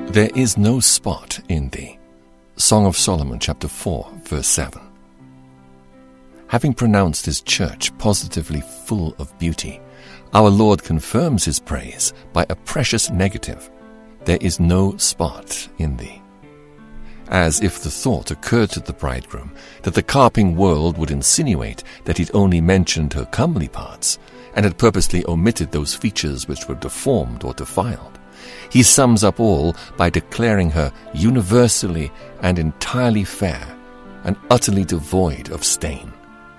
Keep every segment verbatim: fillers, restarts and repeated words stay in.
There is no spot in thee. Song of Solomon, chapter four, verse seven. Having pronounced his church positively full of beauty, our Lord confirms his praise by a precious negative. There is no spot in thee. As if the thought occurred to the bridegroom that the carping world would insinuate that he'd only mentioned her comely parts and had purposely omitted those features which were deformed or defiled. He sums up all by declaring her universally and entirely fair and utterly devoid of stain.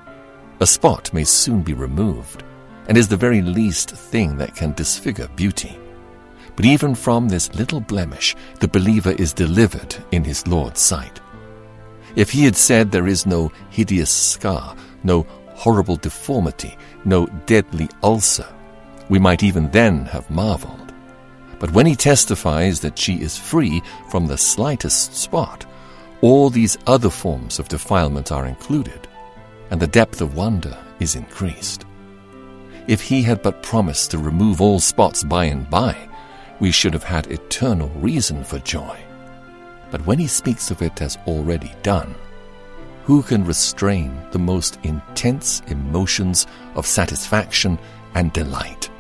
A spot may soon be removed, and is the very least thing that can disfigure beauty. But even from this little blemish, the believer is delivered in his Lord's sight. If he had said there is no hideous scar, no horrible deformity, no deadly ulcer, we might even then have marveled. But when he testifies that she is free from the slightest spot, all these other forms of defilement are included, and the depth of wonder is increased. If he had but promised to remove all spots by and by, we should have had eternal reason for joy. But when he speaks of it as already done, who can restrain the most intense emotions of satisfaction and delight?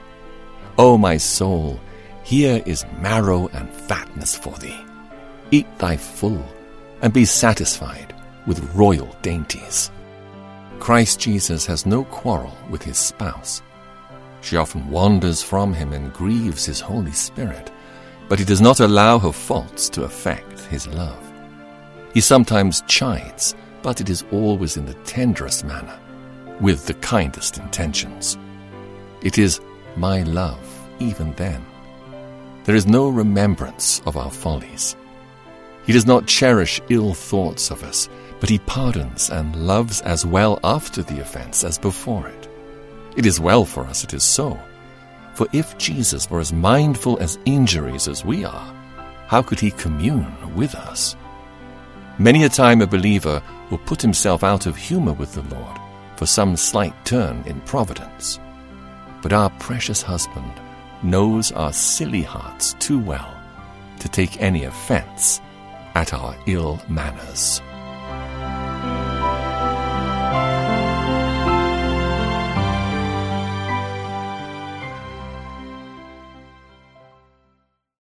O my soul, here is marrow and fatness for thee. Eat thy full, and be satisfied with royal dainties. Christ Jesus has no quarrel with his spouse. She often wanders from him and grieves his Holy Spirit, but he does not allow her faults to affect his love. He sometimes chides, but it is always in the tenderest manner, with the kindest intentions. It is my love even then. There is no remembrance of our follies. He does not cherish ill thoughts of us, but he pardons and loves as well after the offense as before it. It is well for us it is so. For if Jesus were as mindful as injuries as we are, how could he commune with us? Many a time a believer will put himself out of humor with the Lord for some slight turn in providence. But our precious husband knows our silly hearts too well to take any offense at our ill manners.